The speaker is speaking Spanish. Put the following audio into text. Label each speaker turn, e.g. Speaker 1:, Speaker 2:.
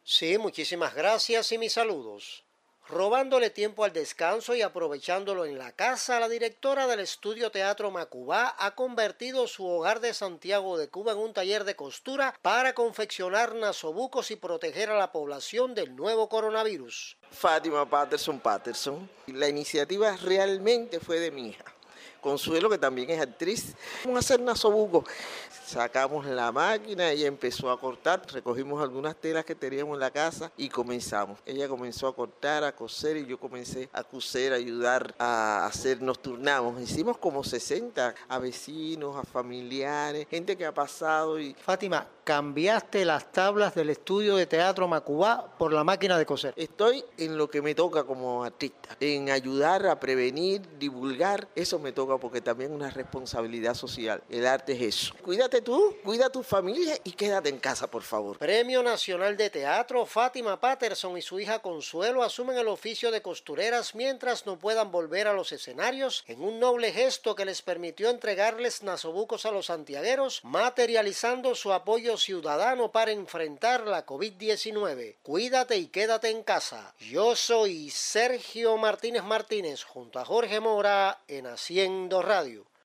Speaker 1: Sí, muchísimas gracias y mis saludos. Robándole tiempo al descanso y aprovechándolo en la casa, la directora del estudio Teatro Macubá ha convertido su hogar de Santiago de Cuba en un taller de costura para confeccionar nasobucos y proteger a la población del nuevo coronavirus.
Speaker 2: Fátima Patterson. La iniciativa realmente fue de mi hija. Consuelo, que también es actriz. Vamos a hacer nasobuco. Sacamos la máquina, ella empezó a cortar, recogimos algunas telas que teníamos en la casa y comenzamos. Ella comenzó a cortar, a coser y yo comencé a coser, a ayudar a hacer, nos turnamos. Hicimos como 60 a vecinos, a familiares, gente que ha pasado y
Speaker 1: Fátima, cambiaste las tablas del estudio de Teatro Macubá por la máquina de coser.
Speaker 2: estoy en lo que me toca como artista, en ayudar a prevenir, divulgar, eso me toca porque también es una responsabilidad social. El arte es eso. Cuídate tú, cuida a tu familia y quédate en casa, por favor.
Speaker 1: Premio Nacional de Teatro, Fátima Patterson y su hija Consuelo asumen el oficio de costureras mientras no puedan volver a los escenarios en un noble gesto que les permitió entregarles nasobucos a los santiagueros, materializando su apoyo ciudadano para enfrentar la COVID-19. Cuídate y quédate en casa. Yo soy Sergio Martínez Martínez junto a Jorge Mora en Haciendo Radio.